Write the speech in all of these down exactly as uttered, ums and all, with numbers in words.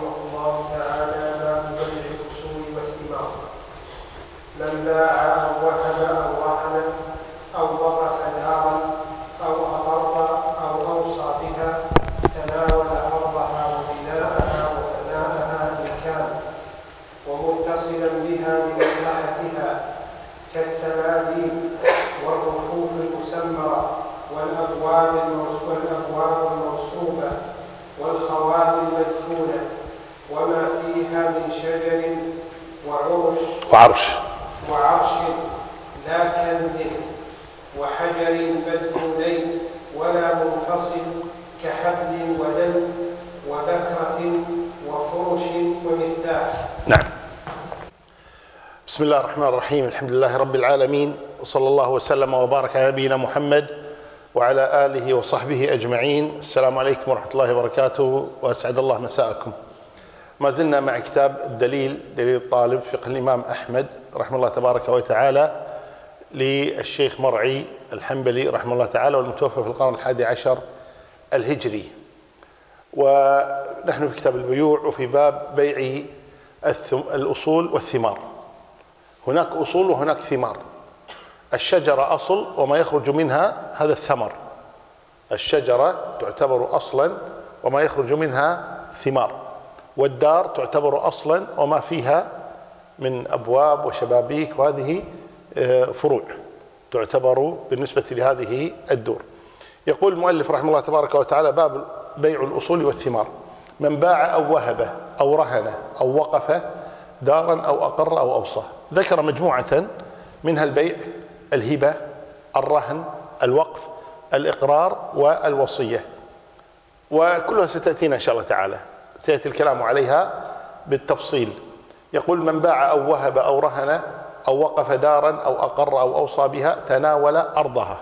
رحمه الله تعالى باب بيع الأصول والثمار. من باع أو وهب أو رهن أو وقف دارا أو أقر أو أوصى بها تناول أرضها وبناءها وفناءها إن كان ومتصلا بها لمصلحتها كالسمادين والرفوف المسمرة والأبواب والأبواب المرصوبة والخوات المدفونة وما فيها من شجر وعرش وعرش وعرش لا كند وحجر مدفونين ولا منفصل كحبل ودم وبكرة وفرش ومفتاح. نعم. بسم الله الرحمن الرحيم. الحمد لله رب العالمين، وصلى الله وسلم وبارك على نبينا محمد وعلى آله وصحبه أجمعين. السلام عليكم ورحمة الله وبركاته، وأسعد الله مساءكم. ما زلنا مع كتاب الدليل، دليل الطالب، فقه الإمام أحمد رحمه الله تبارك وتعالى للشيخ مرعي الحنبلي رحمه الله تعالى، والمتوفى في القرن الحادي عشر الهجري. ونحن في كتاب البيوع وفي باب بيع الأصول والثمار. هناك أصول وهناك ثمار. الشجرة أصل وما يخرج منها هذا الثمر. الشجرة تعتبر أصلا وما يخرج منها ثمار، والدار تعتبر أصلا وما فيها من أبواب وشبابيك وهذه فروع تعتبر بالنسبة لهذه الدور. يقول المؤلف رحمه الله تبارك وتعالى باب بيع الأصول والثمار. من باع أو وهب أو رهن أو وقف دارا أو أقر أو أوصى. ذكر مجموعة منها البيع، الهبة، الرهن، الوقف، الإقرار والوصية، وكلها ستأتينا إن شاء الله تعالى، سيأتي الكلام عليها بالتفصيل. يقول من باع أو وهب أو رهن أو وقف دارا أو أقر أو أوصى بها تناول أرضها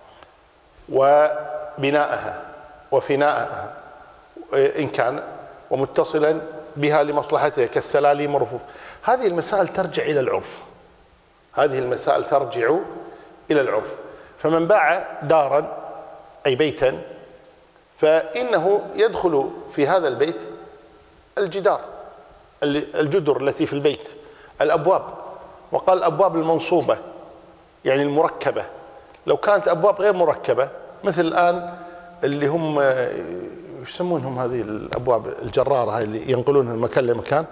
وبناءها وفناءها إن كان ومتصلا بها لمصلحتها كالسلاليم والرفوف. هذه المسائل ترجع إلى العرف. هذه المسائل ترجع إلى العرف. فمن باع دارا أي بيتا فإنه يدخل في هذا البيت الجدار، الجدر التي في البيت، الأبواب، وقال الأبواب المنصوبة يعني المركبة. لو كانت أبواب غير مركبة مثل الآن اللي هم يسمونهم هذه الأبواب الجرارة هاي اللي ينقلونها من مكان لمكان،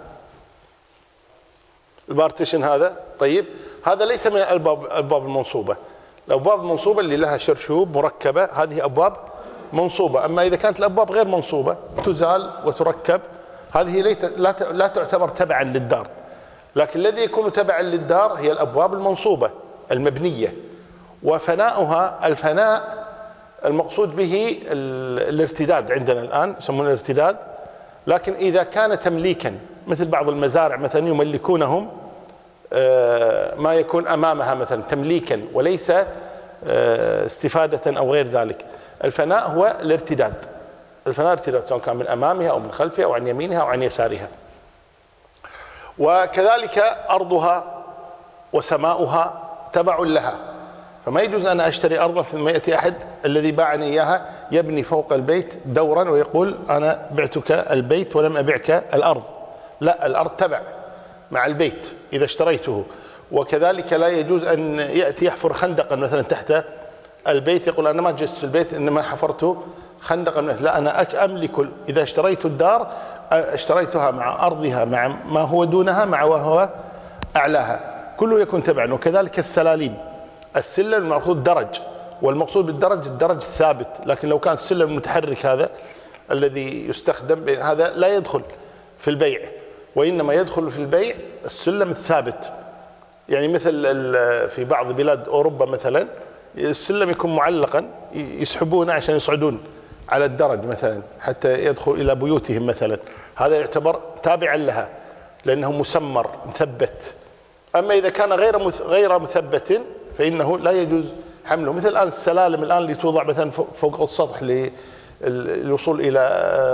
البارتيشن هذا، طيب هذا ليس من الأبواب الأبواب المنصوبة. الأبواب المنصوبة اللي لها شرشوب مركبة هذه أبواب منصوبة. أما إذا كانت الأبواب غير منصوبة تزال وتركب، هذه لا تعتبر تبعا للدار. لكن الذي يكون تبعا للدار هي الأبواب المنصوبة المبنية. وفناؤها، الفناء المقصود به الارتداد، عندنا الآن يسمونه الارتداد. لكن إذا كان تمليكا مثل بعض المزارع مثلا يملكونهم ما يكون أمامها مثلا تمليكا وليس استفادة أو غير ذلك، الفناء هو الارتداد. الفناء ارتداد سواء كان من أمامها أو من خلفها أو عن يمينها أو عن يسارها. وكذلك أرضها وسماؤها تبع لها، فما يجوز أن أشتري أرضا ثم يأتي أحد الذي باعني إياها يبني فوق البيت دورا ويقول أنا بعتك البيت ولم أبيعك الأرض. لا، الأرض تبع مع البيت إذا اشتريته. وكذلك لا يجوز أن يأتي يحفر خندقا مثلا تحت البيت يقول أنا ما جلست في البيت إنما حفرت خندقا. لا، أنا أملك. إذا اشتريت الدار اشتريتها مع أرضها مع ما هو دونها مع وهو أعلاها، كله يكون تبعا. وكذلك السلاليم، السلم المقصود درج، والمقصود بالدرج الدرج الثابت. لكن لو كان السلم المتحرك هذا الذي يستخدم هذا لا يدخل في البيع، وإنما يدخل في البيع السلم الثابت. يعني مثل في بعض بلاد أوروبا مثلا السلم يكون معلقا يسحبونه عشان يصعدون على الدرج مثلا حتى يدخل إلى بيوتهم مثلا، هذا يعتبر تابعا لها لأنه مسمر مثبت. أما إذا كان غير غير مثبت فإنه لا يجوز حمله. مثل الآن السلالم الآن اللي توضع مثلا فوق السطح للوصول إلى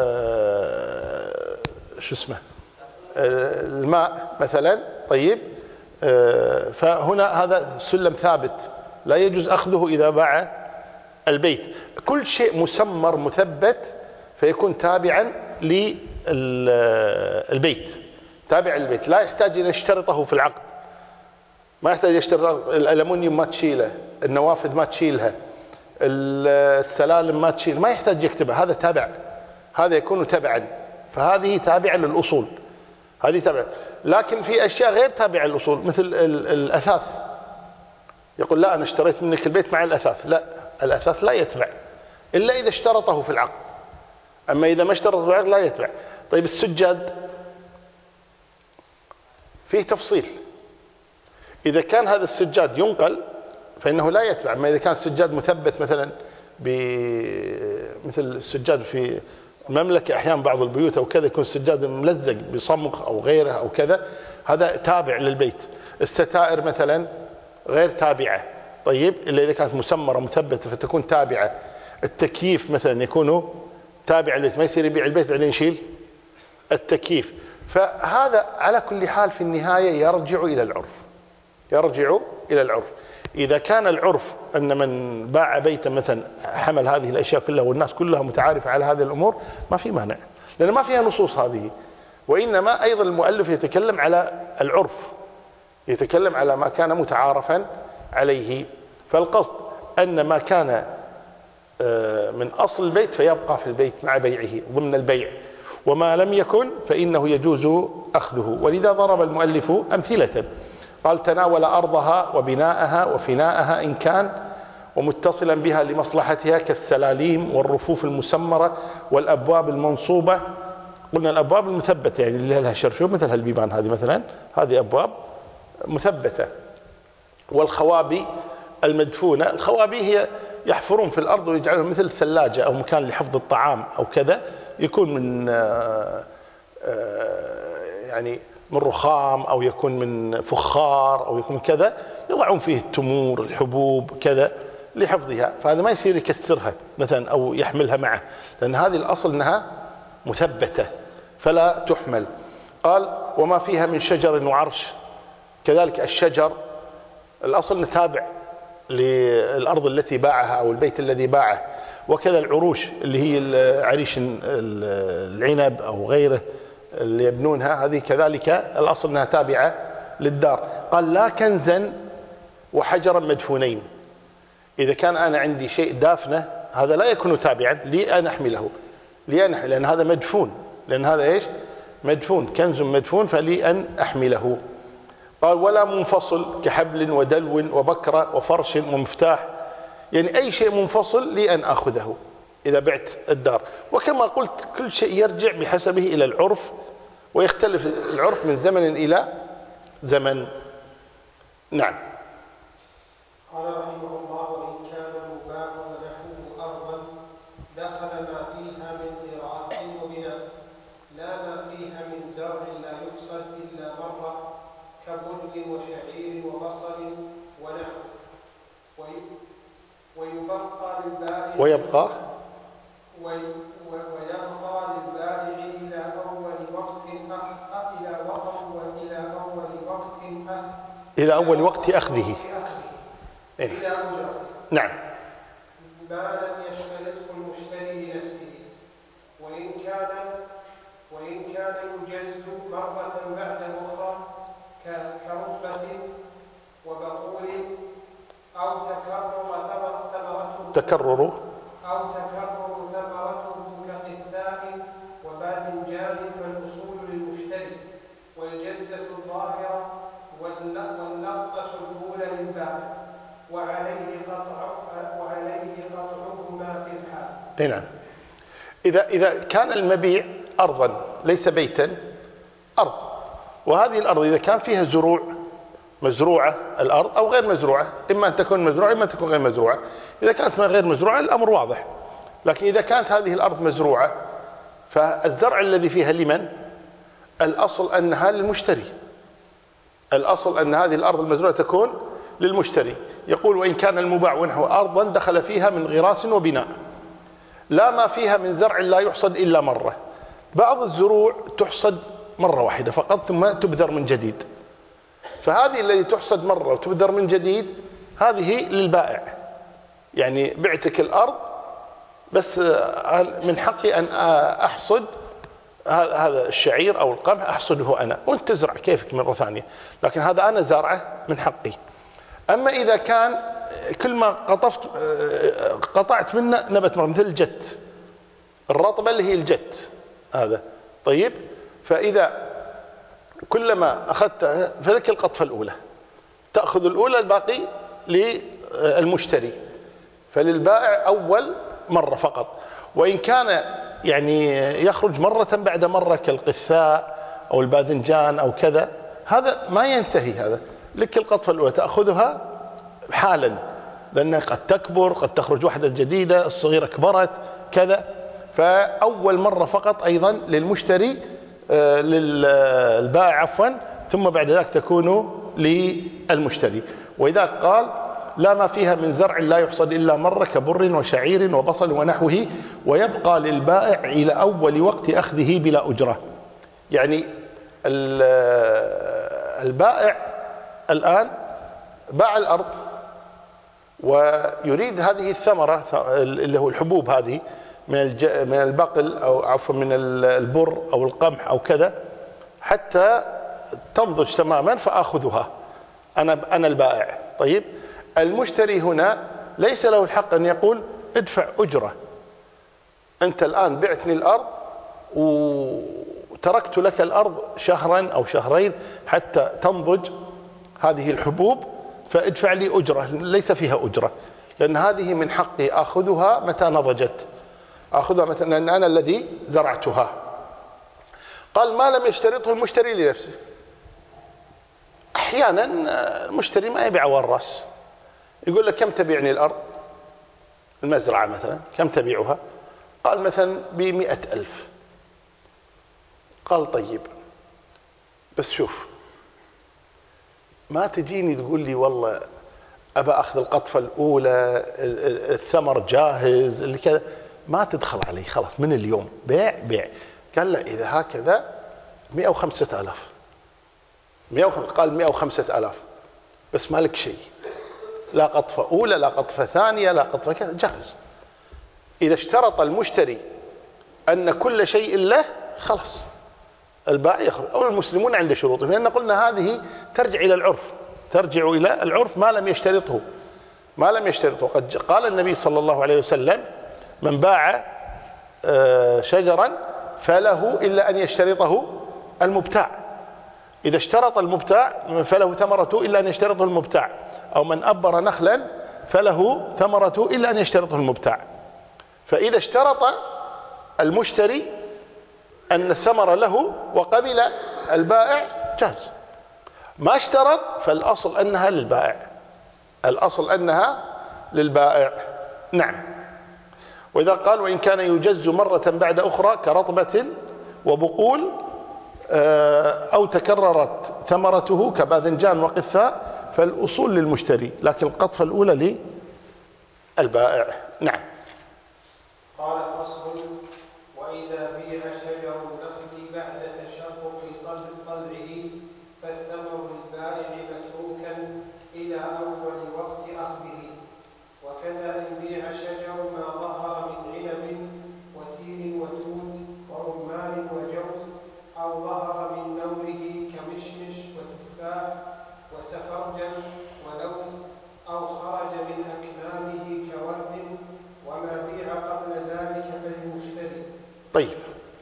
شو اسمه الماء مثلا، طيب فهنا هذا سلم ثابت لا يجوز أخذه إذا باع البيت. كل شيء مسمر مثبت فيكون تابعا البيت، تابع للبيت، لا يحتاج أن يشترطه في العقد، ما يحتاج يشترط الألمنيوم ما تشيله، النوافذ ما تشيلها، السلالم ما تشيل، ما يحتاج يكتبها، هذا تابع، هذا يكون تبعا، فهذه تابعة للأصول، هذه تابعة. لكن في أشياء غير تابعة للأصول مثل الأثاث، يقول لا أنا اشتريت منك البيت مع الأثاث، لا، الأثاث لا يتبع إلا إذا اشترطه في العقد، أما إذا ما اشترطه في العقد لا يتبع. طيب السجاد فيه تفصيل، إذا كان هذا السجاد ينقل فإنه لا يتبع، أما إذا كان السجاد مثبت مثلا مثل السجاد في المملكة أحيانا بعض البيوت أو كذا يكون السجاد ملزق بصمغ أو غيره أو كذا، هذا تابع للبيت. الستائر مثلا غير تابعة، طيب إلا إذا كانت مسمرة مثبتة فتكون تابعة. التكييف مثلا يكون تابع للبيت، ما يصير يبيع البيت بعدين يشيل التكييف. فهذا على كل حال في النهاية يرجع إلى العرف، يرجع إلى العرف. إذا كان العرف أن من باع بيتا مثلا حمل هذه الأشياء كلها والناس كلها متعارفة على هذه الأمور ما في مانع، لأن ما فيها نصوص هذه. وإنما أيضا المؤلف يتكلم على العرف، يتكلم على ما كان متعارفا عليه. فالقصد أن ما كان من أصل البيت فيبقى في البيت مع بيعه ضمن البيع، وما لم يكن فإنه يجوز أخذه. ولذا ضرب المؤلف أمثلة، قال تناول أرضها وبناءها وفناءها إن كان ومتصلا بها لمصلحتها كالسلاليم والرفوف المسمرة والأبواب المنصوبة. قلنا الأبواب المثبتة يعني اللي لها شرشوب مثل هالبيبان هذه مثلا، هذه أبواب مثبتة. والخوابي المدفونة، الخوابي هي يحفرون في الأرض ويجعلون مثل ثلاجة أو مكان لحفظ الطعام أو كذا، يكون من يعني من رخام أو يكون من فخار أو يكون كذا، يضعون فيه التمور الحبوب كذا لحفظها، فهذا ما يصير يكسرها مثلا أو يحملها معه، لأن هذه الأصل أنها مثبتة فلا تحمل. قال وما فيها من شجر وعرش، كذلك الشجر الأصل نتابع للأرض التي باعها أو البيت الذي باعه، وكذا العروش اللي هي عريش العنب أو غيره اللي يبنونها، هذه كذلك الأصل أنها تابعة للدار. قال لا كنزا وحجرا مدفونين، إذا كان أنا عندي شيء دافنه هذا لا يكون تابعا لي أن أحمله، لي أن أحمله لأن هذا مدفون، لأن هذا إيش مدفون، كنز مدفون فلي أن أحمله. قال ولا منفصل كحبل ودلو وبكرة وفرش ومفتاح، يعني أي شيء منفصل لي أن أخذه إذا بعت الدار. وكما قلت كل شيء يرجع بحسبه إلى العرف، ويختلف العرف من زمن إلى زمن. نعم. قال رحمه الله وإن كان مباح ونحوه أرضا دخل ما فيها من إراث وبناء، لا ما فيها من زرع لا يقصد إلا مرة كبرد وشعير وبصل ونحو، ويبقى للبائع ويبقى ويبقى للبائع إلى أول وقت أخ إلى أول إلى أول وقت أخ إلى أول وقت أخذه إلى أجرة، نعم، ما لم يشترطه المشتري لنفسه، وإن كان وإن كان يجز مرة بعد أخرى كربة وبقول أو تكرر ثمرته تكرر أو تكرر ثمرته كقثاء وباذنجان، فالأصول للمشتري والجزة الظاهرة واللقطة الأولى للبائع، وعليه قطع وعليه قطعهما في الحال. نعم. إذا إذا كان المبيع أرضا ليس بيتا، أرض، وهذه الأرض إذا كان فيها زروع مزروعة الأرض أو غير مزروعة، إما أن تكون مزروعة إما أن تكون غير مزروعة. إذا كانت غير مزروعة الأمر واضح، لكن إذا كانت هذه الأرض مزروعة فالزرع الذي فيها لمن؟ الأصل أنها للمشتري، الأصل أن هذه الأرض المزروعة تكون للمشتري. يقول وإن كان المباع ونحو أرضا دخل فيها من غراس وبناء، لا ما فيها من زرع لا يحصد إلا مرة. بعض الزروع تحصد مرة واحدة فقط ثم تبذر من جديد، فهذه التي تحصد مرة وتبذر من جديد هذه للبائع، يعني بعتك الأرض بس من حقي أن أحصد هذا الشعير أو القمح أحصده أنا، وأنت تزرع كيفك مرة ثانية، لكن هذا أنا زارعه من حقي. أما إذا كان كل ما قطفت قطعت منه نبت مثل الجت، الرطبة اللي هي الجت هذا، طيب، فإذا كلما أخذت فلك القطفة الأولى، تأخذ الأولى، الباقي للمشتري، فللبائع أول مرة فقط. وإن كان يعني يخرج مرة بعد مرة كالقثاء أو الباذنجان أو كذا، هذا ما ينتهي، هذا لك القطفة الأولى تأخذها حالا، لأنها قد تكبر، قد تخرج واحدة جديدة، الصغيرة كبرت كذا، فأول مرة فقط أيضا للمشتري آه للبائع عفوا، ثم بعد ذلك تكون للمشتري. وإذا قال لا ما فيها من زرع لا يحصد إلا مرة كبر وشعير وبصل ونحوه، ويبقى للبائع إلى أول وقت أخذه بلا أجرة. يعني البائع الآن باع الأرض ويريد هذه الثمرة اللي هو الحبوب هذه من من البقل أو عفوا من البر أو القمح أو كذا، حتى تنضج تماما فآخذها أنا أنا البائع. طيب، المشتري هنا ليس له الحق أن يقول ادفع أجرة، أنت الآن بعتني الأرض وتركت لك الأرض شهرا أو شهرين حتى تنضج هذه الحبوب، فادفع لي أجرة. ليس فيها أجرة، لأن هذه من حقي أخذها متى نضجت، أخذها متى، لأن أنا الذي زرعتها. قال ما لم يشترطه المشتري لنفسه. أحيانا المشتري ما يبيع والراس، يقول لك كم تبيعني الأرض المزرعة مثلا، كم تبيعها؟ قال مثلا بمئة ألف. قال طيب، بس شوف، ما تجيني تقول لي والله أبى أخذ القطفة الأولى، الثمر جاهز اللي كذا، ما تدخل علي، خلاص من اليوم بيع بيع. قال لا، إذا هكذا مئة وخمسة آلاف. قال مئة وخمسة آلاف، بس مالك شيء، لا قطفة أولى لا قطفة ثانية لا قطفة كذا، جاهز. إذا اشترط المشتري أن كل شيء له، خلاص البائع يخرج. أو المسلمون عند شروطهم، لأن قلنا هذه ترجع إلى العرف، ترجع إلى العرف ما لم يشترطه، ما لم يشترطه. قد قال النبي صلى الله عليه وسلم من باع شجرا فله إلا أن يشترطه المبتاع. إذا اشترط المبتاع فله ثمرته إلا أن يشترطه المبتاع، أو من أبر نخلا فله ثمرته إلا أن يشترطه المبتاع. فإذا اشترط المشتري أن الثمر له وقبل البائع جاز. ما اشترط فالأصل أنها للبائع، الأصل أنها للبائع. نعم. وإذا قال وإن كان يجز مرة بعد أخرى كرطبة وبقول أو تكررت ثمرته كباذنجان وقثاء، فالأصول للمشتري، لكن القطفة الأولى للبائع. نعم. قال فصل: وإذا بيع شجر النخل بعد تشقق طلعه فالثمر للبائع متروكا إلى أول وقت أخذه. وكذا إن بيع شجر ما ظهر من عنب وتين وتوت ورمان وجوز، أو ظهر من نوره كمشمش وتفاح وسفرجل ولوز، أو خرج من أكمامه كورد، وما بيع قبل ذلك فللمشتري. طيب،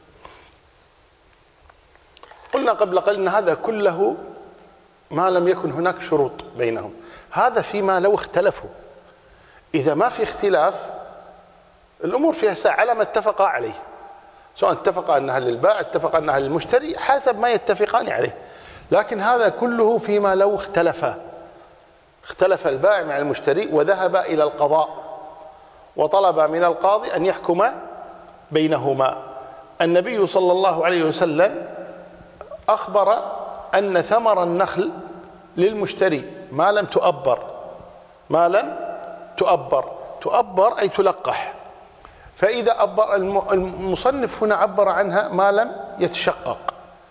قلنا قبل قليل أن هذا كله ما لم يكن هناك شروط بينهم. هذا فيما لو اختلفوا. إذا ما في اختلاف الأمور فيها ساعة على ما اتفقا عليه، سواء اتفقا أنها للبائع اتفقا أنها للمشتري، حسب ما يتفقان عليه. لكن هذا كله فيما لو اختلفا، اختلف البائع مع المشتري وذهب إلى القضاء وطلب من القاضي أن يحكم بينهما. النبي صلى الله عليه وسلم أخبر أن ثمر النخل للمشتري ما لم تؤبر، ما لم تؤبر، تؤبر أي تلقح. فإذا أبر، المصنف هنا عبر عنها ما لم يتشقق.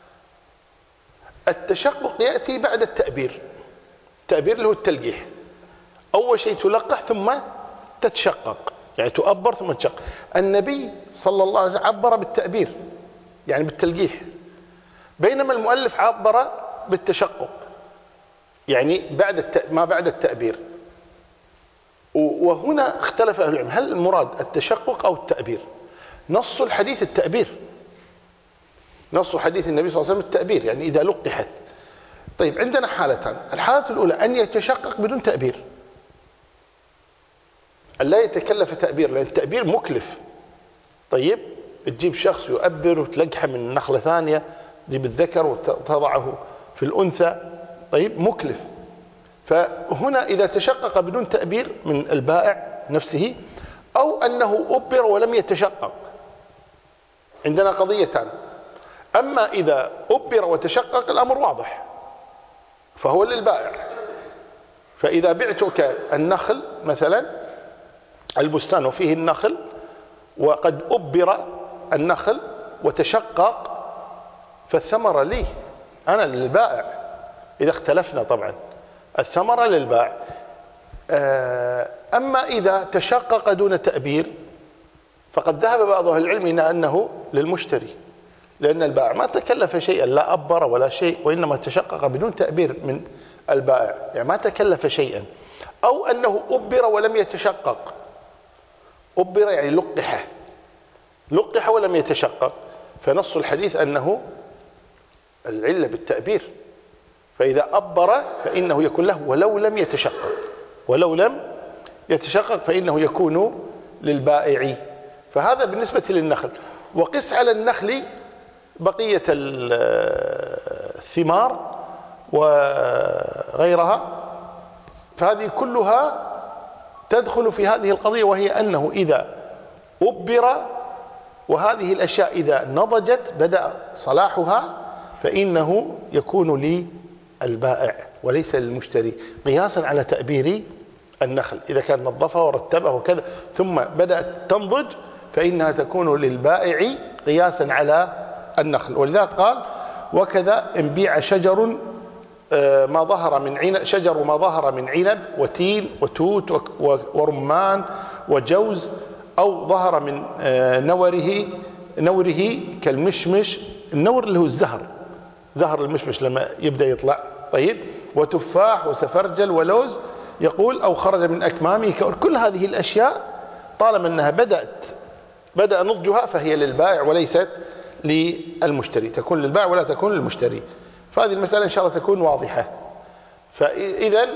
التشقق يأتي بعد التأبير، التأبير اللي هو التلقيح. أول شيء تلقح ثم تتشقق، يعني تؤبر ثم تشقق. النبي صلى الله عليه وسلم عبر بالتأبير، يعني بالتلقيح، بينما المؤلف عبر بالتشقق، يعني بعد الت... ما بعد التأبير. وهنا اختلف أهل العلم، هل المراد التشقق أو التأبير؟ نص الحديث التأبير، نص حديث النبي صلى الله عليه وسلم التأبير، يعني إذا لقحت. طيب عندنا حالتان، الحالة الأولى أن يتشقق بدون تأبير، أن لا يتكلف تأبير، لأن التأبير مكلف. طيب تجيب شخص يؤبر وتلقحه من نخلة ثانية، تجيب الذكر وتضعه في الأنثى، طيب مكلف. فهنا إذا تشقق بدون تأبير من البائع نفسه، أو أنه أبر ولم يتشقق، عندنا قضيتان. أما إذا أبر وتشقق الأمر واضح، فهو للبائع. فإذا بعتك النخل مثلا، البستان وفيه النخل وقد أبر النخل وتشقق، فالثمرة لي أنا للبائع، إذا اختلفنا طبعا الثمرة للبائع. أما إذا تشقق دون تأبير فقد ذهب بعض أهل العلم إلى أنه للمشتري، لأن البائع ما تكلف شيئا، لا أبر ولا شيء، وإنما تشقق بدون تأبير من البائع، يعني ما تكلف شيئا. أو أنه أبر ولم يتشقق، أبر يعني لقح، لقح ولم يتشقق، فنص الحديث أنه العلة بالتأبير، فإذا أبر فإنه يكون له ولو لم يتشقق، ولو لم يتشقق فإنه يكون للبائع. فهذا بالنسبة للنخل. وقس على النخل بقية الثمار وغيرها، فهذه كلها تدخل في هذه القضية، وهي أنه إذا أبر وهذه الأشياء إذا نضجت بدأ صلاحها فإنه يكون للبائع وليس للمشتري، قياسا على تأبير النخل. إذا كان نظفها ورتبها وكذا ثم بدأت تنضج فإنها تكون للبائع قياسا على النخل. ولذلك قال: وكذا إن بيع شجر ما ظهر من عنب، شجر ما ظهر من عنب وتين وتوت ورمان وجوز، أو ظهر من نوره نوره كالمشمش، النور اللي هو الزهر، زهر المشمش لما يبدأ يطلع، طيب، وتفاح وسفرجل ولوز، يقول أو خرج من أكمامه، كل هذه الأشياء طالما أنها بدأت بدأ نضجها فهي للبائع وليست للمشتري، تكون للبائع ولا تكون للمشتري. فهذه المسألة إن شاء الله تكون واضحة. فإذا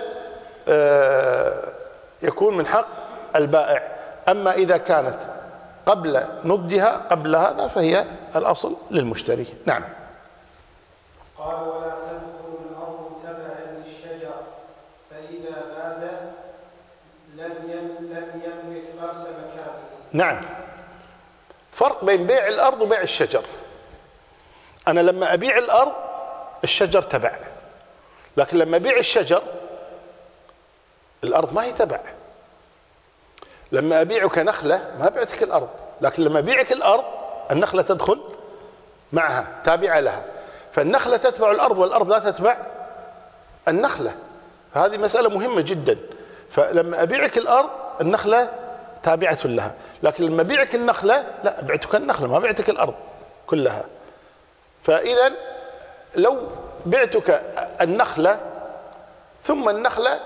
يكون من حق البائع. أما إذا كانت قبل نضجها قبل هذا فهي الأصل للمشتري. نعم. قال: ولا تدخل الأرض تبعا للشجر، فإذا باد لم يملك غرس مكانه. نعم، فرق بين بيع الأرض وبيع الشجر. أنا لما أبيع الأرض الشجر تبع، لكن لما أبيع الشجر الأرض ما هي تبع. لما أبيعك نخلة ما بعتك الأرض، لكن لما أبيعك الأرض النخلة تدخل معها تابعة لها، فالنخلة تتبع الأرض والأرض لا تتبع النخلة. فهذه مسألة مهمة جدا. فلما أبيعك الأرض النخلة تابعة لها، لكن لما أبيعك النخلة لا، بعتك النخلة ما بعتك الأرض كلها. فإذا لو بعتك النخلة ثم النخلة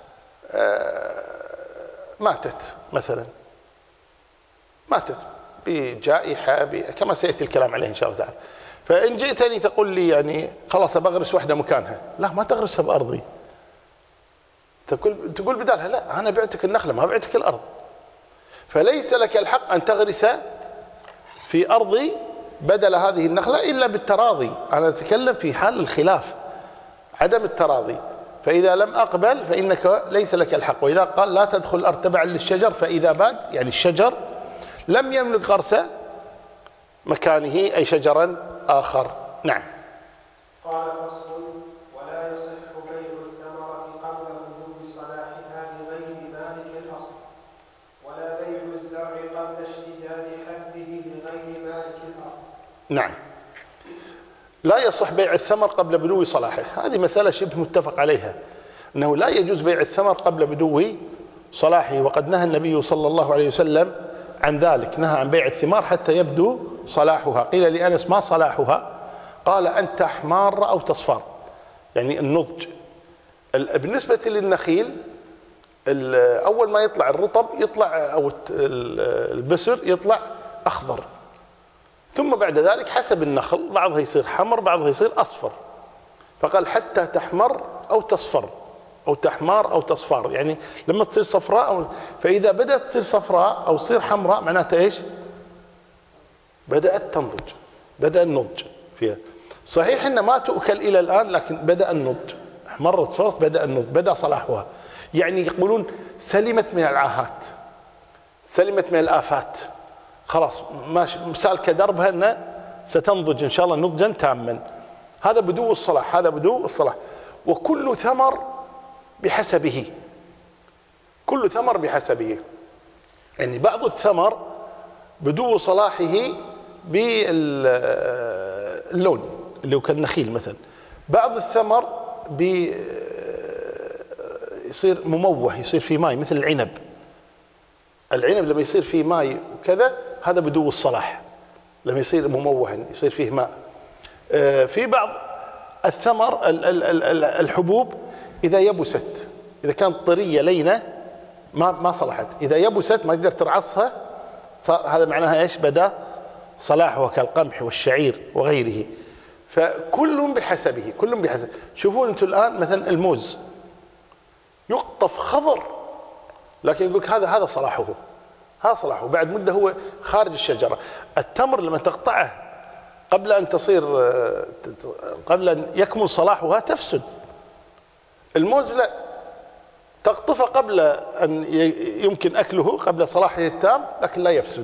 ماتت مثلا، ماتت بجائحة كما سيأتي الكلام عليه إن شاء الله تعالى، فإن جئتني تقول لي يعني خلاص بغرس واحدة مكانها، لا ما تغرسها بأرضي، تقول تقول بدالها لا أنا بعتك النخلة ما بعتك الأرض. فليس لك الحق أن تغرس في أرضي بدل هذه النخلة إلا بالتراضي. أنا أتكلم في حال الخلاف، عدم التراضي. فإذا لم أقبل فإنك ليس لك الحق. وإذا قال لا تدخل الأرض تبعا للشجر، فإذا باد يعني الشجر لم يملك غرس مكانه أي شجرا آخر. نعم. قال: فصل: ولا يصح بيع الثمرة قبل بلوغ صلاحها لغير مالك الأصل، ولا بيع الزرع قبل اشتداد حبه لغير مالك الأرض. نعم، لا يصح بيع الثمر قبل بدو صلاحه. هذه مسألة شبه متفق عليها، أنه لا يجوز بيع الثمر قبل بدو صلاحه، وقد نهى النبي صلى الله عليه وسلم عن ذلك، نهى عن بيع الثمار حتى يبدو صلاحها. قيل لأنس ما صلاحها؟ قال أن تحمار أو تصفر، يعني النضج. بالنسبة للنخيل أول ما يطلع الرطب يطلع أو البسر يطلع أخضر، ثم بعد ذلك حسب النخل بعضها يصير حمر بعضها يصير أصفر، فقال حتى تحمر أو تصفر أو تحمار أو تصفر، يعني لما تصير صفراء أو فإذا بدأت تصير صفراء أو تصير حمراء معناتها إيش؟ بدأت تنضج، بدأ النضج فيها. صحيح إن ما تؤكل إلى الآن لكن بدأ النضج، احمرت صارت بدأ النضج، بدأ صلاحها، يعني يقولون سلمت من العاهات، سلمت من الآفات، خلاص ماشي مسالكة دربها أن ستنضج إن شاء الله نضجا تاما. هذا بدو الصلاح، هذا بدو الصلاح. وكل ثمر بحسبه، كل ثمر بحسبه، يعني بعض الثمر بدو صلاحه باللون اللي هو كالنخيل مثلا، بعض الثمر يصير مموه يصير في ماء مثل العنب، العنب لما يصير فيه ماء وكذا هذا بدو الصلاح، لما يصير مموها يصير فيه ماء. في بعض الثمر الحبوب إذا يبست، إذا كانت طرية لينة ما ما صلحت، إذا يبست ما تقدر ترعصها، فهذا معناها إيش؟ بدأ صلاحها كالقمح والشعير وغيره. فكل بحسبه، كل بحسب. شوفون أنتم الآن مثلا الموز يقطف خضر لكن يقولك هذا هذا صلاحه، هذا صلاحه بعد مدة هو خارج الشجرة. التمر لما تقطعه قبل أن تصير قبل أن يكمل صلاحها تفسد. الموز لا، تقطفه قبل أن يمكن أكله قبل صلاحه التام لكن لا يفسد.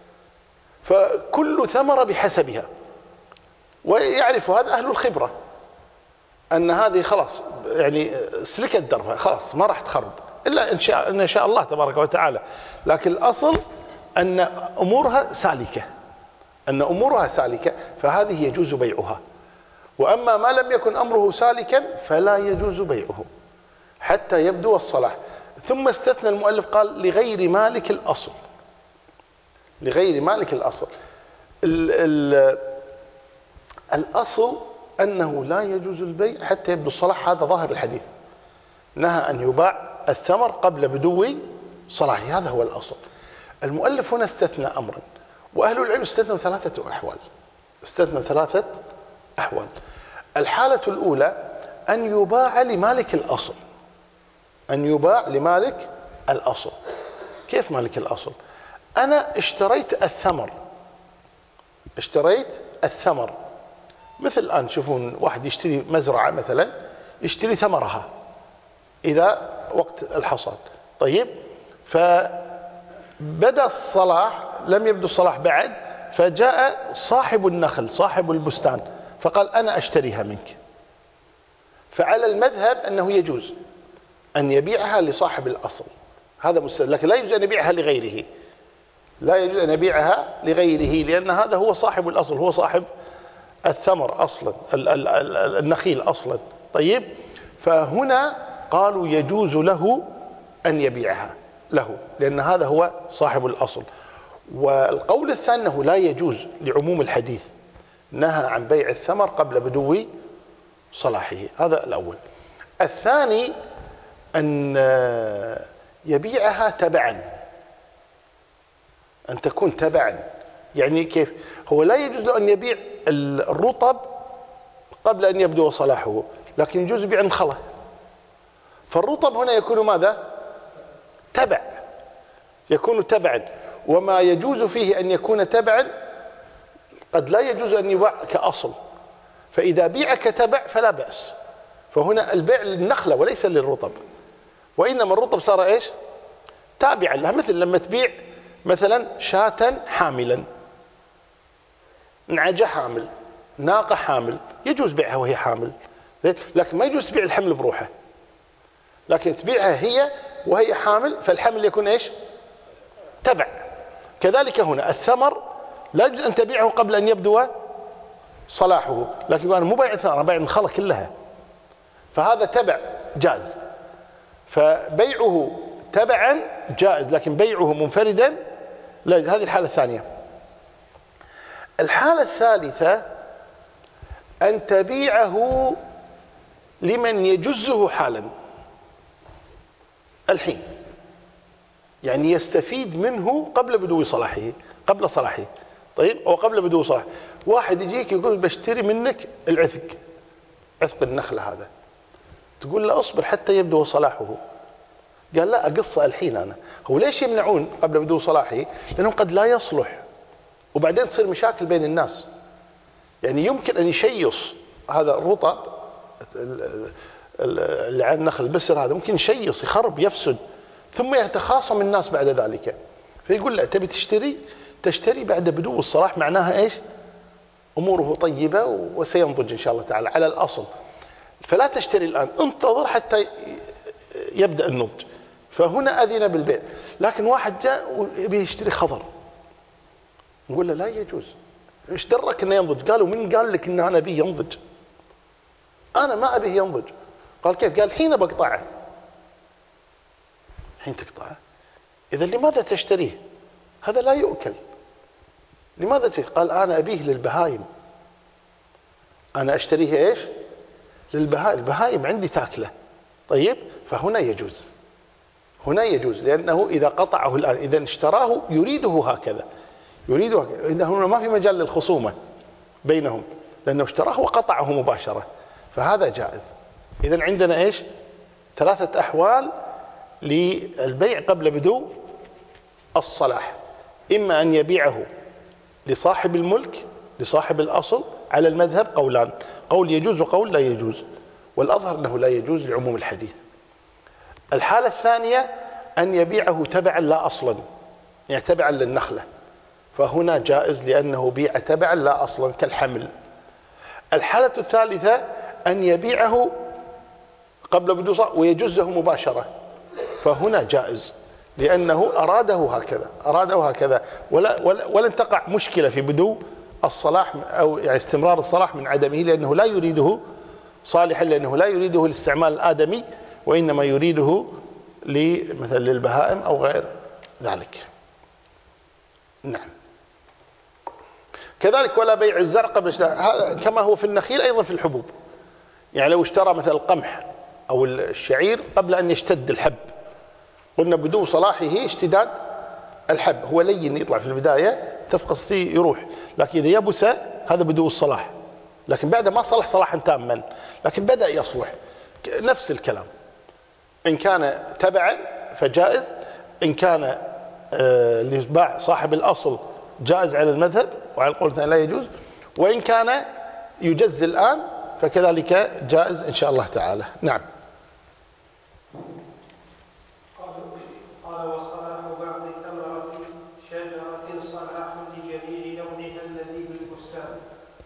فكل ثمرة بحسبها، ويعرف هذا أهل الخبرة أن هذه خلاص يعني سلكت دربها خلاص ما راح تخرب إلا إن شاء, إن شاء الله تبارك وتعالى. لكن الأصل أن أمورها سالكة، أن أمورها سالكة، فهذه يجوز بيعها. وأما ما لم يكن أمره سالكا فلا يجوز بيعه حتى يبدو الصلاح. ثم استثنى المؤلف قال لغير مالك الأصل، لغير مالك الأصل. ال ال الأصل أنه لا يجوز البيع حتى يبدو الصلاح، هذا ظاهر الحديث، نهى أن يباع الثمر قبل بدو صلاحه، هذا هو الأصل. المؤلف هنا استثنى أمرا، وأهل العلم استثنوا ثلاثة أحوال، استثنوا ثلاثة أحوال. الحالة الأولى أن يباع لمالك الأصل، أن يباع لمالك الأصل. كيف مالك الأصل؟ أنا اشتريت الثمر، اشتريت الثمر مثل الآن شوفون واحد يشتري مزرعة مثلا يشتري ثمرها إذا وقت الحصاد، طيب فبدأ الصلاح لم يبدو الصلاح بعد، فجاء صاحب النخل صاحب البستان فقال أنا أشتريها منك، فعلى المذهب أنه يجوز أن يبيعها لصاحب الأصل، هذا مستثنى، لكن لا يجوز أن يبيعها لغيره، لا يجوز أن يبيعها لغيره لأن هذا هو صاحب الأصل، هو صاحب الثمر أصلا النخيل أصلا. طيب فهنا قالوا يجوز له أن يبيعها له لأن هذا هو صاحب الأصل. والقول الثاني أنه لا يجوز لعموم الحديث، نهى عن بيع الثمر قبل بدو صلاحه، هذا الأول. الثاني أن يبيعها تبعا، أن تكون تبعا، يعني كيف؟ هو لا يجوز له أن يبيع الرطب قبل أن يبدو صلاحه، لكن يجوز يبيع النخلة، فالرطب هنا يكون ماذا؟ تبع، يكون تبعا. وما يجوز فيه أن يكون تبعا قد لا يجوز أن يباع كأصل، فإذا بيع كتبع فلا بأس. فهنا البيع للنخلة وليس للرطب، وإنما الرطب صار إيش؟ تابعا لها، مثل لما تبيع مثلا شاة حاملا، نعجة حامل، ناقة حامل، يجوز بيعها وهي حامل، لكن ما يجوز تبيع الحمل بروحه، لكن تبيعها هي وهي حامل، فالحمل يكون إيش؟ تبع. كذلك هنا الثمر لا يجوز أن تبيعه قبل أن يبدو صلاحه، لكن أنا مو بايع ثمر، أنا بايع النخلة كلها، فهذا تبع جاز، فبيعه تبعا جائز، لكن بيعه منفردا لا. هذه الحالة الثانية. الحالة الثالثة أن تبيعه لمن يجزه حالا الحين، يعني يستفيد منه قبل بدو صلاحه، قبل صلاحه. طيب، أو قبل بدو صلاحه. واحد يجيك يقول بشتري منك العثق، عثق النخلة هذا، تقول له أصبر حتى يبدو صلاحه. قال لا، أقصه الحين أنا. هو ليش يمنعون قبل بدو صلاحه؟ لأنه قد لا يصلح وبعدين تصير مشاكل بين الناس. يعني يمكن أن يشيص هذا الرطب اللي على النخل البسر هذا، ممكن يشيص يخرب يفسد، ثم يتخاصم الناس بعد ذلك. فيقول لا، تبي تشتري تشتري بعد بدو الصلاح، معناها إيش؟ أموره طيبة وسينضج إن شاء الله تعالى على الأصل. فلا تشتري الآن، انتظر حتى يبدأ النضج. فهنا أذن بالبيع. لكن واحد جاء ويبي يشتري خضر، نقول له لا يجوز. ايش درك انه ينضج؟ قالوا من قال لك ان انا ابيه ينضج؟ انا ما ابيه ينضج. قال كيف؟ قال حين بقطعه. حين تقطعه؟ اذا لماذا تشتريه؟ هذا لا يؤكل. لماذا تشتريه؟ قال انا ابيه للبهايم. انا اشتريه ايش؟ للبهايم، البهايم عندي تاكله. طيب، فهنا يجوز، هنا يجوز، لانه اذا قطعه الان، اذا اشتراه يريده هكذا، يريده هكذا، هنا ما في مجال للخصومه بينهم، لانه اشتراه وقطعه مباشره، فهذا جائز. اذا عندنا ايش؟ ثلاثه احوال للبيع قبل بدو الصلاح. اما ان يبيعه لصاحب الملك، لصاحب الاصل، على المذهب قولان، قول يجوز وقول لا يجوز، والاظهر انه لا يجوز لعموم الحديث. الحالة الثانية أن يبيعه تبعا لا أصلا، يعني تبعا للنخلة، فهنا جائز لأنه بيع تبعا لا أصلا كالحمل. الحالة الثالثة أن يبيعه قبل بدو صلاح ويجزه مباشرة، فهنا جائز لأنه أراده هكذا، أراده هكذا، ولا ولا ولن تقع مشكلة في بدو الصلاح أو يعني استمرار الصلاح من عدمه، لأنه لا يريده صالحا، لأنه لا يريده للاستعمال الآدمي، وإنما يريده مثلا للبهائم أو غير ذلك. نعم. كذلك ولا بيع الزرع قبل اشتراء، كما هو في النخيل أيضا في الحبوب. يعني لو اشترى مثلا القمح أو الشعير قبل أن يشتد الحب، قلنا بدو صلاحه اشتداد الحب، هو لين يطلع في البداية تفقس يروح، لكن إذا يبس هذا بدو الصلاح، لكن بعد ما صلح صلاحا تاما، لكن بدأ يصلح. نفس الكلام، إن كان تبعا فجائز، إن كان ليتباع صاحب الأصل جائز على المذهب، وعلى القول الثاني لا يجوز، وإن كان يجز الآن فكذلك جائز إن شاء الله تعالى. نعم. قال وصلاح بعض ثمرة شجرة صلاح لجميع لونها الذي بالبستان.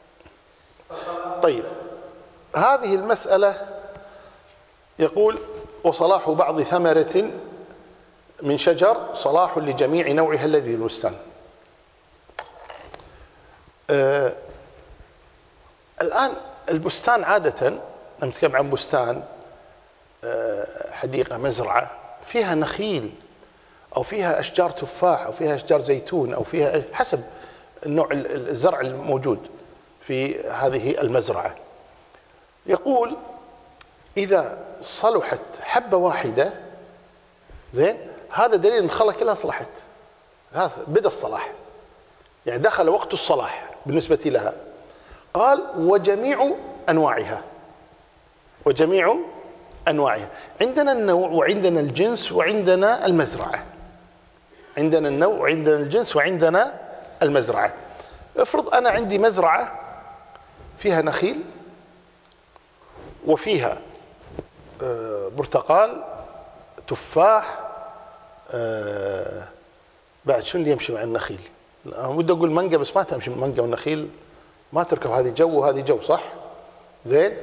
طيب، هذه المسألة يقول وصلاح بعض ثمرة من شجر صلاح لجميع نوعها الذي بالبستان. آه الآن البستان عادة نتكلم عن بستان، آه حديقة، مزرعة فيها نخيل أو فيها أشجار تفاح أو فيها أشجار زيتون أو فيها حسب النوع الزرع الموجود في هذه المزرعة. يقول إذا صلحت حبة واحدة زين، هذا دليل أن الخلق كلها صلحت، هذا بدأ الصلاح، يعني دخل وقت الصلاح بالنسبة لها. قال وجميع أنواعها، وجميع أنواعها. عندنا النوع وعندنا الجنس وعندنا المزرعة، عندنا النوع وعندنا الجنس وعندنا المزرعة. افرض أنا عندي مزرعة فيها نخيل وفيها برتقال، تفاح، بعد شو اللي يمشي مع النخيل؟ أنا ودي أقول مانجا بس ما تمشي المانجا والنخيل، ما تركب، هذه جو وهذه جو، صح؟ زين.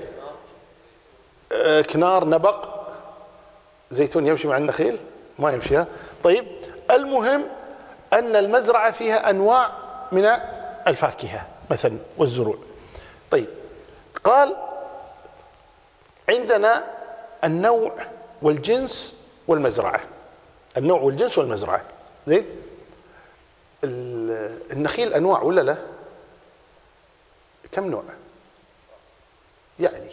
كنار، نبق، زيتون يمشي مع النخيل؟ ما يمشيها. طيب، المهم أن المزرعة فيها أنواع من الفاكهة مثلا والزروع. طيب، قال عندنا النوع والجنس والمزرعة، النوع والجنس والمزرعة. زين. النخيل أنواع ولا لا؟ كم نوع يعني؟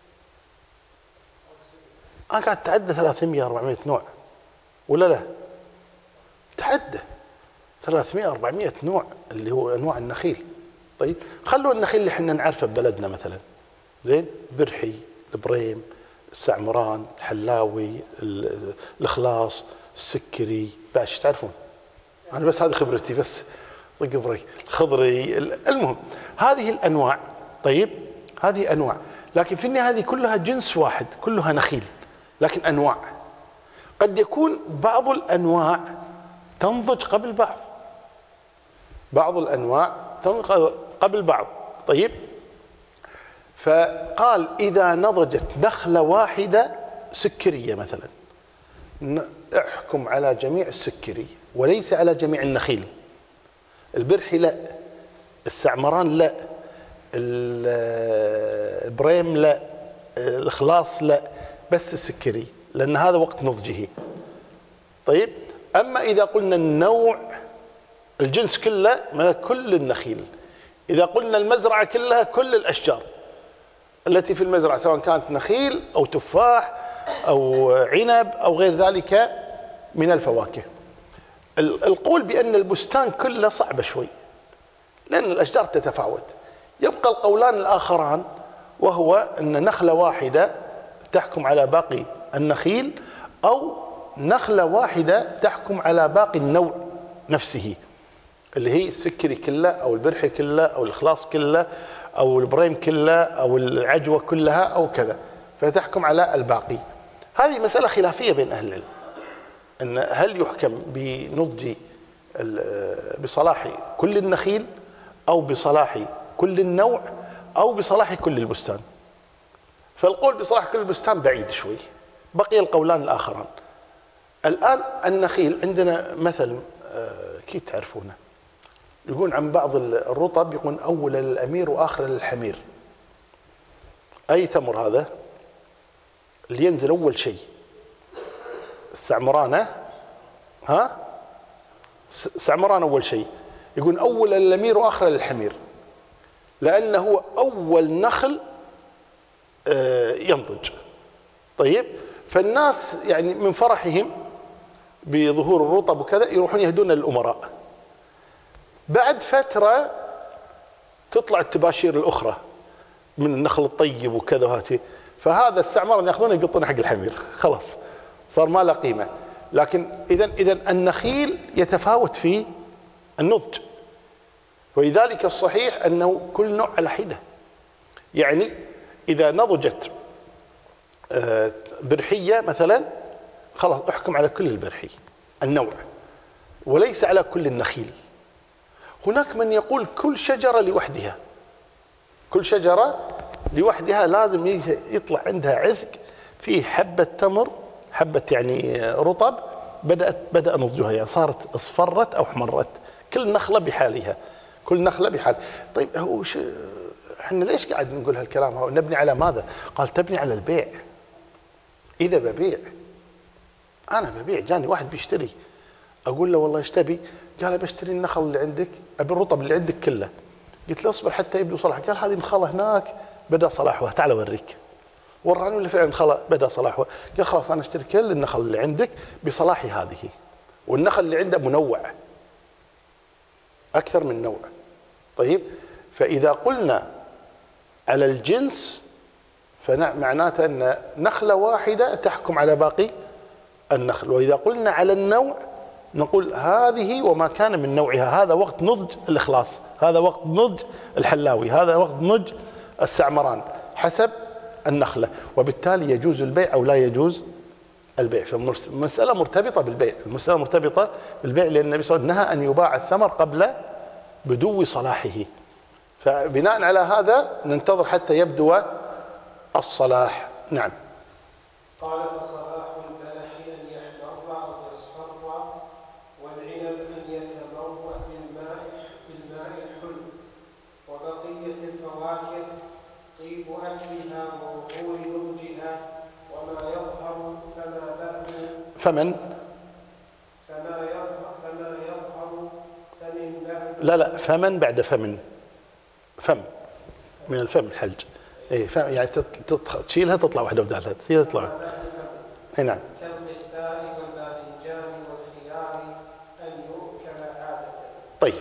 أنا قاعد تعدى ثلاثمائة أربعمائة نوع ولا لا؟ تعدى ثلاثمائة أربعمائة نوع اللي هو أنواع النخيل. طيب خلوا النخيل اللي احنا نعرفه ببلدنا مثلا، زين، برحي، البريم، السعمران، الحلاوي، الإخلاص، السكري، باش تعرفون. أنا بس هذه خبرتي، بس طق بريك، الخضري، المهم هذه الأنواع. طيب هذه أنواع، لكن في النهاية هذه كلها جنس واحد، كلها نخيل لكن أنواع. قد يكون بعض الأنواع تنضج قبل بعض، بعض الأنواع تنضج قبل بعض. طيب فقال إذا نضجت نخلة واحدة سكرية مثلا احكم على جميع السكري وليس على جميع النخيل. البرحي لا، السعمران لا، البريم لا، الإخلاص لا، بس السكري، لأن هذا وقت نضجه. طيب أما إذا قلنا النوع الجنس كله ما كل النخيل، إذا قلنا المزرعة كلها كل الأشجار التي في المزرعة سواء كانت نخيل أو تفاح أو عنب أو غير ذلك من الفواكه. القول بأن البستان كله صعب شوي لأن الأشجار تتفاوت. يبقى القولان الآخران، وهو أن نخلة واحدة تحكم على باقي النخيل أو نخلة واحدة تحكم على باقي النوع نفسه، اللي هي السكري كله أو البرحي كله أو الإخلاص كله أو البريم كله أو العجوة كلها أو كذا، فتحكم على الباقي. هذه مسألة خلافية بين أهل العلم، أن هل يحكم بنضج بصلاح كل النخيل أو بصلاح كل النوع أو بصلاح كل البستان. فالقول بصلاح كل البستان بعيد شوي، بقي القولان الآخران. الآن النخيل عندنا مثل كي تعرفونه، يقول عن بعض الرطب يقول أول للأمير وآخر للحمير. أي تمر هذا اللي ينزل أول شيء؟ السعمران، ها سعمران أول شيء، يقول أول للأمير وآخر للحمير، لأنه هو أول نخل ينضج. طيب فالناس يعني من فرحهم بظهور الرطب وكذا يروحون يهدون للأمراء. بعد فترة تطلع التباشير الأخرى من النخل الطيب وكذا وهاتي، فهذا السعمران يأخذونه يقطونه حق الحمير، خلاص صار ما له قيمة. لكن إذن إذن النخيل يتفاوت في النضج، ولذلك الصحيح أنه كل نوع على حدة. يعني إذا نضجت برحية مثلا خلاص احكم على كل البرحي النوع وليس على كل النخيل. هناك من يقول كل شجرة لوحدها، كل شجرة لوحدها لازم يطلع عندها عذق فيه حبة تمر، حبة يعني رطب بدأت بدأ نضجها، يعني صارت اصفرت أو حمرت، كل نخلة بحالها، كل نخلة بحال. طيب هو ش... احنا ليش قاعد نقول هالكلام؟ هو نبني على ماذا؟ قال تبني على البيع. إذا ببيع، أنا ببيع، جاني واحد بيشتري، أقول له والله ايش تبي؟ قال بشتري النخل اللي عندك، أبي الرطب اللي عندك كله. قلت له اصبر حتى يبدو صلاح. قال هذه النخلة هناك بدأ صلاحها، تعال أوريك. وراني ولا فعلا النخلة بدأ صلاحها. قال خلاص أنا اشتري كل النخل اللي عندك بصلاحي هذه، والنخل اللي عنده منوع أكثر من نوع. طيب فإذا قلنا على الجنس فمعناته أن نخلة واحدة تحكم على باقي النخل، وإذا قلنا على النوع نقول هذه وما كان من نوعها، هذا وقت نضج الإخلاص، هذا وقت نضج الحلاوي، هذا وقت نضج السعمران، حسب النخلة. وبالتالي يجوز البيع أو لا يجوز البيع. فالمسألة مرتبطة بالبيع، المسألة مرتبطة بالبيع، لأن النبي صلى الله عليه وسلم نهى أن يباع الثمر قبل بدو صلاحه. فبناء على هذا ننتظر حتى يبدو الصلاح. نعم. قال فصلاح البلح أن يحمر أو يصفر، والعنب أن يتموه بالماء بالماء الحلو، وبقية الفواكه طيب أكلها ووقوع نضجها، وما يظهر فما بأس فمن فما يظهر فما يظهر فمن بأس لا لا فمن بعد فمن فم من الفم الحلج. إيه فم يعني تشيلها تطلع واحدة بدالها تشيلها تطلع. إيه نعم. طيب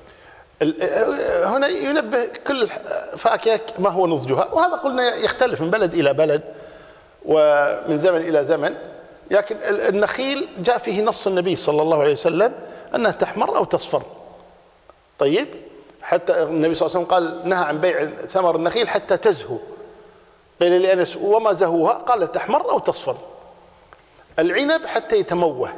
هنا ينبه كل فاكهة ما هو نضجها، وهذا قلنا يختلف من بلد إلى بلد ومن زمن إلى زمن، لكن النخيل جاء فيه نص النبي صلى الله عليه وسلم أنها تحمر أو تصفر. طيب حتى النبي صلى الله عليه وسلم قال نهى عن بيع ثمر النخيل حتى تزهو، قيل لأنس وما زهوها قال تحمر أو تصفر. العنب حتى يتموه،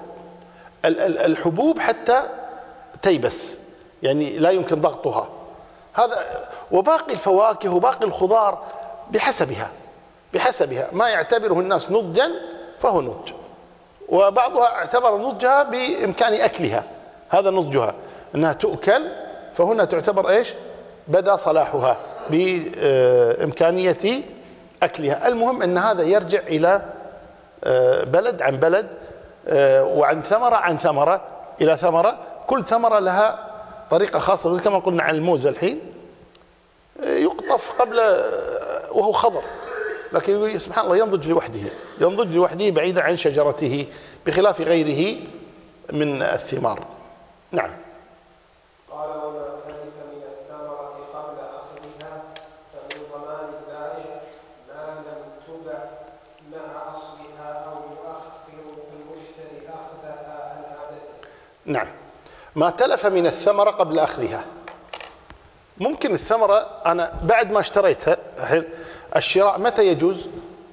الحبوب حتى تيبس يعني لا يمكن ضغطها، هذا. وباقي الفواكه وباقي الخضار بحسبها بحسبها ما يعتبره الناس نضجا فهو نضج، وبعضها اعتبر نضجها بإمكان أكلها، هذا نضجها أنها تؤكل، فهنا تعتبر إيش بدأ صلاحها بإمكانية أكلها. المهم أن هذا يرجع إلى بلد عن بلد وعن ثمرة عن ثمرة إلى ثمرة، كل ثمرة لها طريقة خاصة. كما قلنا عن الموز الحين يقطف قبل وهو خضر، لكن سبحان الله ينضج لوحده ينضج لوحده بعيدا عن شجرته بخلاف غيره من الثمار. نعم. قال وما تلف من الثمرة قبل أخذها فمن ضمان البائع ما لم تبع مع أصلها أو يؤخر المشتري أخذها عن عادته. نعم. ما تلف من الثمرة قبل أخذها، ممكن الثمرة أنا بعد ما اشتريتها، الشراء متى يجوز؟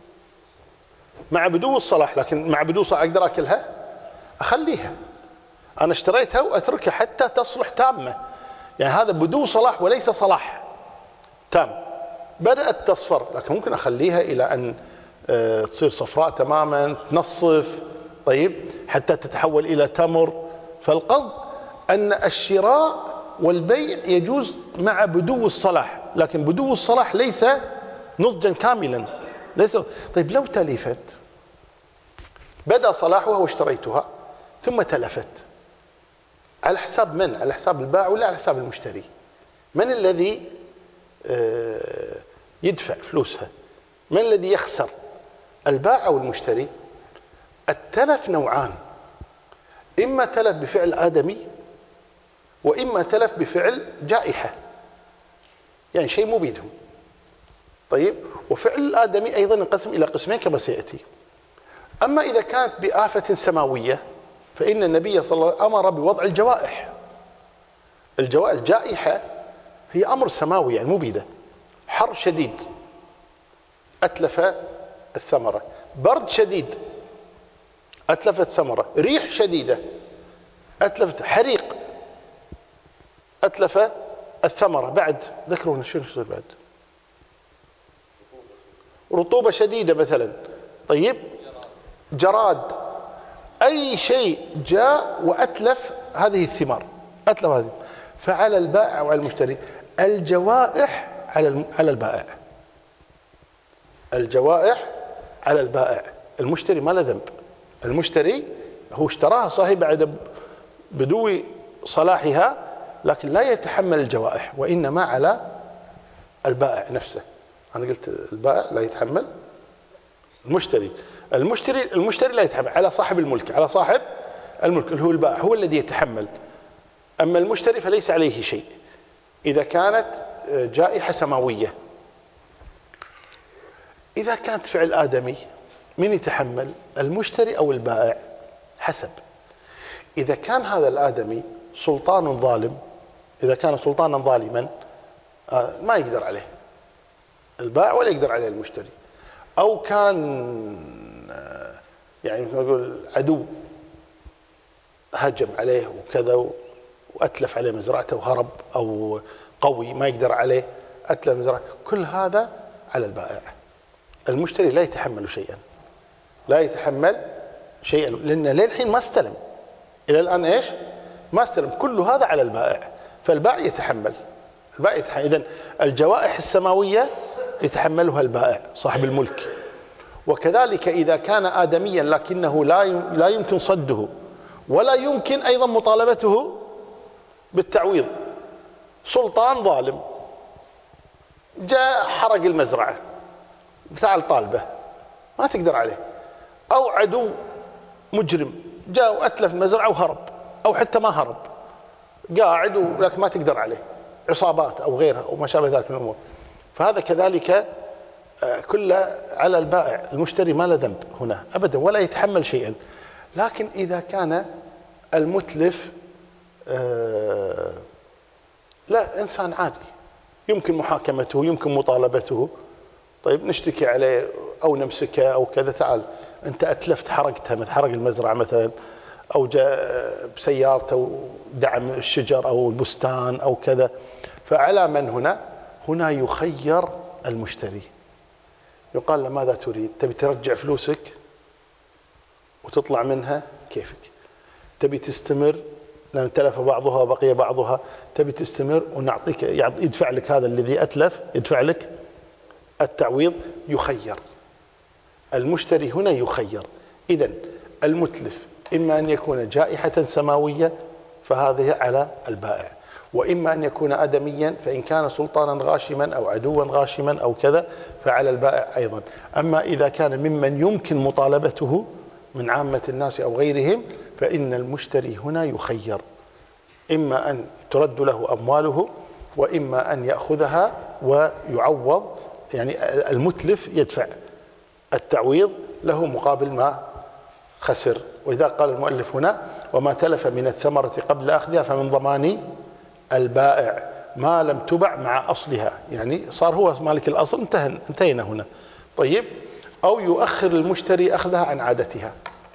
مع بدو الصلاح، لكن مع بدو الصلاح أقدر أكلها؟ أخليها، أنا اشتريتها وأتركها حتى تصلح تامة، يعني هذا بدو صلاح وليس صلاح تام، بدأت تصفر، لكن ممكن أخليها إلى أن تصير صفراء تماما تنصف، طيب حتى تتحول إلى تمر. فالقصد أن الشراء والبيع يجوز مع بدو الصلاح، لكن بدو الصلاح ليس نضجا كاملا ليس. طيب لو تلفت بدأ صلاحها واشتريتها ثم تلفت، على حساب من؟ على حساب البائع ولا على حساب المشتري؟ من الذي يدفع فلوسها؟ من الذي يخسر؟ البائع أو المشتري؟ التلف نوعان، إما تلف بفعل آدمي وإما تلف بفعل جائحة، يعني شيء مو بيدهم. طيب وفعل الآدمي أيضا ينقسم إلى قسمين كما سيأتي. أما إذا كانت بآفة سماوية فإن النبي صلى الله عليه وسلم أمر بوضع الجوائح. الجوائح الجائحة هي أمر سماوي يعني مو بيده، حر شديد أتلف الثمرة، برد شديد أتلفت ثمرة، ريح شديدة أتلفت، حريق أتلف الثمرة، بعد ذكرونا شنو يصير بعد؟ رطوبة شديدة مثلا، طيب جراد، أي شيء جاء وأتلف هذه الثمار، أتلف هذه، فعلى البائع وعلى المشتري الجوائح على على البائع، الجوائح على البائع، المشتري ما له ذنب. المشتري هو اشتراها صحيح بعد بدو صلاحها، لكن لا يتحمل الجوائح، وإنما على البائع نفسه. أنا قلت البائع لا يتحمل، المشتري المشتري المشتري لا يتحمل، على صاحب الملك، على صاحب الملك اللي هو البائع هو الذي يتحمل. أما المشتري فليس عليه شيء إذا كانت جائحة سماوية. إذا كانت فعل آدمي من يتحمل؟ المشتري أو البائع؟ حسب. إذا كان هذا الآدمي سلطان ظالم، إذا كان سلطانا ظالما ما يقدر عليه البائع ولا يقدر عليه المشتري، أو كان يعني مثل ما نقول عدو هجم عليه وكذا وأتلف عليه مزرعته وهرب، أو قوي ما يقدر عليه أتلف مزرعته، كل هذا على البائع. المشتري لا يتحمل شيئا، لا يتحمل شيئا، لأن للحين ما استلم، إلى الآن إيش؟ ما استلم، كل هذا على البائع، فالبائع يتحمل، البائع يتحمل. إذن الجوائح السماوية يتحملها البائع صاحب الملك. وكذلك إذا كان آدميا لكنه لا لا يمكن صده ولا يمكن أيضا مطالبته بالتعويض، سلطان ظالم جاء حرق المزرعة، تعال طالبه ما تقدر عليه، أو عدو مجرم جاء وأتلف المزرعة وهرب، أو حتى ما هرب قاعد ولكن ما تقدر عليه، عصابات أو غيرها أو ما شابه ذلك من الأمور، فهذا كذلك كله على البائع. المشتري ما له ذنب هنا أبدا ولا يتحمل شيئا. لكن إذا كان المتلف آه لا إنسان عادي يمكن محاكمته يمكن مطالبته، طيب نشتكي عليه أو نمسكه أو كذا، تعال أنت أتلفت حرقتها مثل حرق المزرعة مثلا، أو جاء بسيارته ودعم الشجر أو البستان أو كذا، فعلى من هنا؟ هنا يخير المشتري، يقال له ماذا تريد؟ تبي ترجع فلوسك وتطلع منها كيفك، تبي تستمر لأن تلف بعضها وبقي بعضها، تبي تستمر ونعطيك يدفع لك هذا الذي أتلف يدفع لك التعويض، يخير المشتري هنا يخير. إذن المتلف إما أن يكون جائحة سماوية فهذه على البائع، وإما أن يكون أدميا، فإن كان سلطانا غاشما أو عدوا غاشما أو كذا فعلى البائع أيضا. أما إذا كان ممن يمكن مطالبته من عامة الناس أو غيرهم فإن المشتري هنا يخير، إما أن ترد له أمواله وإما أن يأخذها ويعوض، يعني المتلف يدفع التعويض له مقابل ما خسر. ولذا قال المؤلف هنا وما تلف من الثمرة قبل أخذها فمن ضمان البائع ما لم تبع مع أصلها، يعني صار هو مالك الأصل انتهينا هنا. طيب، أو يؤخر المشتري أخذها عن عادتها،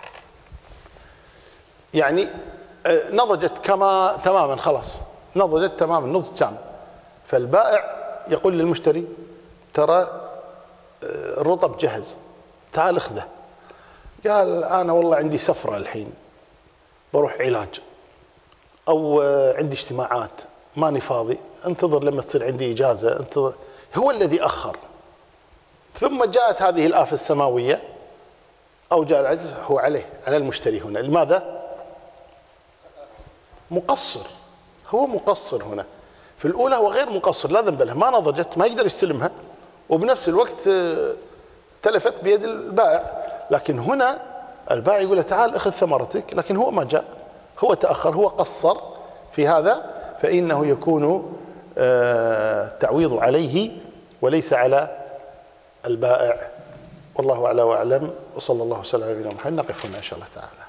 يعني نضجت كما تماما خلاص نضجت تماما نضج تام، فالبائع يقول للمشتري ترى الرطب جهز تعال اخذه، قال أنا والله عندي سفرة الحين بروح علاج أو عندي اجتماعات ماني فاضي، انتظر لما تصير عندي إجازة، انتظر. هو الذي أخر، ثم جاءت هذه الآفة السماوية أو جاء العجز، هو عليه على المشتري هنا. لماذا؟ مقصر، هو مقصر هنا. في الأولى هو غير مقصر لا ذنب له، ما نضجت ما يقدر يستلمها، وبنفس الوقت تلفت بيد البائع. لكن هنا البائع يقول له تعال اخذ ثمرتك، لكن هو ما جاء، هو تأخر، هو قصر في هذا، فإنه يكون تعويض عليه وليس على البائع. والله أعلى وأعلم، وصلى الله وسلم على نبينا محمد. نقف هنا إن شاء الله تعالى.